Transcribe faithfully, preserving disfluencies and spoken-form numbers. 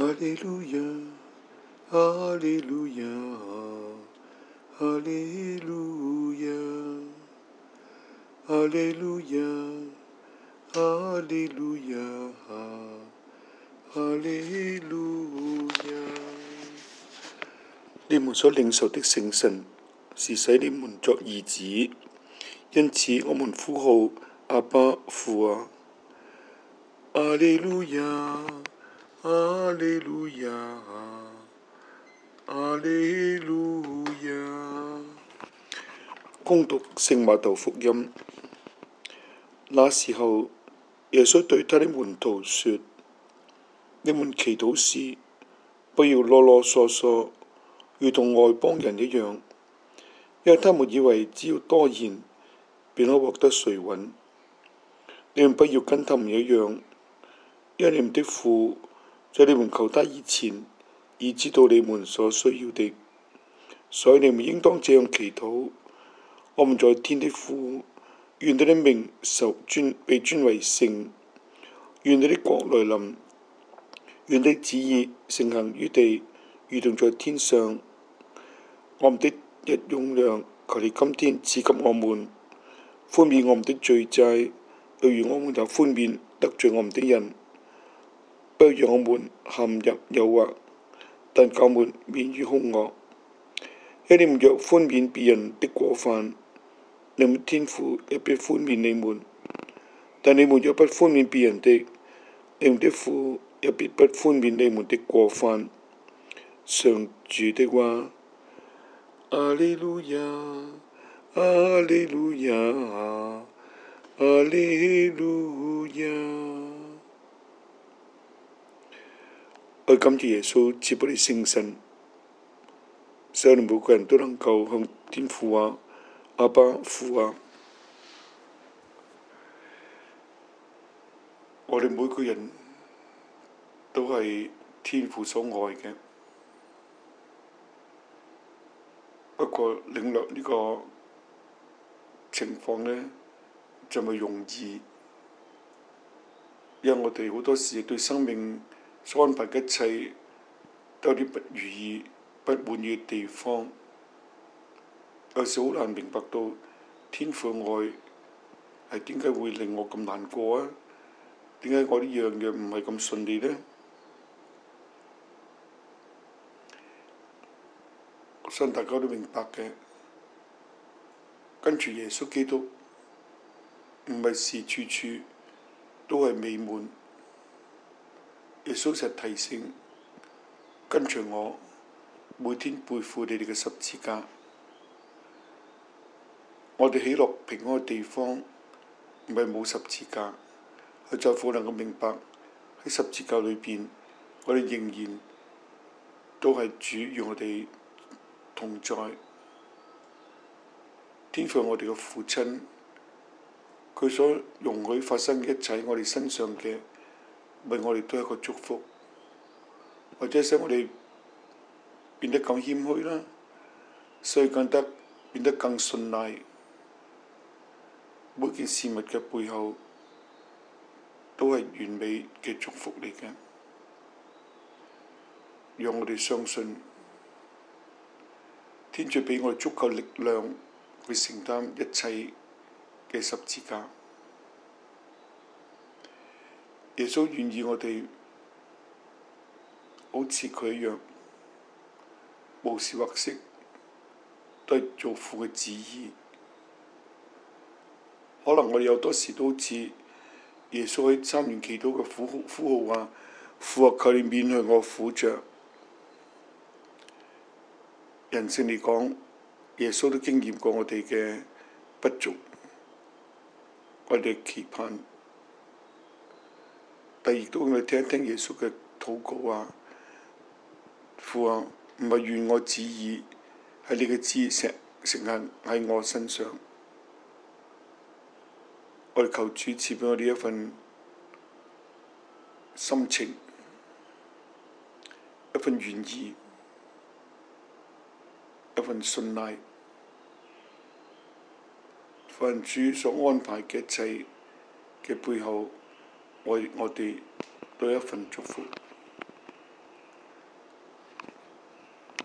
哈利路亞，哈利路亞，哈利路亞，哈利路亞，哈利路亞，哈利路亞。你們所領受的聖神是使你們作兒子，因此我們呼號阿爸父啊！哈利路亞，哈利路亞，哈利路亞。恭讀聖瑪竇福音。那時候，耶穌對他的門徒說：你們祈禱時，不要囉囉嗦嗦，如同外邦人一樣，因為他們以為只要多言，便可獲得垂允。你們不要跟他們一樣，因為你們的父在你們求他以前，已知道你們所需要的，所以你們應當這樣祈禱：我們在天的父，願你的名受尊被尊為聖，願你的國來臨，願你的旨意承行於地，如同在天上。我們的日用糧，求你今天賜給我們，寬免我們的罪債，又如我們也寬免得罪我們的人，不要讓我們陷入誘惑，但救我們免於兇惡。因你們若寬免別人的過犯，你們天父也必寬免你們；但你們若不寬免別人的，你們的父也必不寬免你們的過犯。上主的話。哈利路亞，哈利路亞，哈利路亞。我感謝耶穌賜俾你聖神，使我哋每個人都能夠向天父啊、阿爸父啊。我哋每個人都係天父所愛嘅。不過領略呢個情況呢，就咪容易，因為我哋好多時對生命所安排嘅一切都有啲不如意、不滿意嘅地方，有時好難明白到天父嘅愛係點解會令我咁難過啊？點解我呢樣嘢唔係咁順利呢？我相信大家都明白嘅，跟住耶穌基督唔係事處處都係美滿。耶穌成日提醒，跟隨我，每天背負你哋嘅十字架。我哋喜樂平安嘅地方唔係冇十字架，係在乎能夠明白喺十字架裏邊，我哋仍然都係主與我哋同在。天父係我哋嘅父親，佢所容許發生嘅一切，我哋身上嘅，為我哋都係一個祝福，或者使我哋變得更謙虛啦，所以變得變得更信賴。每件事物嘅背後都係完美嘅祝福嚟嘅，讓我哋相信天主俾我哋足夠力量去承擔一切嘅十字架。耶穌願意我哋好似佢一樣，無時或息都係做父嘅旨意。可能我哋有多時都好似耶穌喺三元祈禱嘅呼呼號話：父啊，求你免去我苦着。人性嚟講，耶穌都經驗過我哋嘅不足，我哋期盼。但亦都我哋聽一聽耶穌嘅禱告話：父啊，唔係願我旨意，係你嘅旨意成成行喺我身上。我哋求主賜俾我哋一份心情，一份願意，一份信賴，凡主所安排嘅一切嘅背後，我我哋都有一份祝福。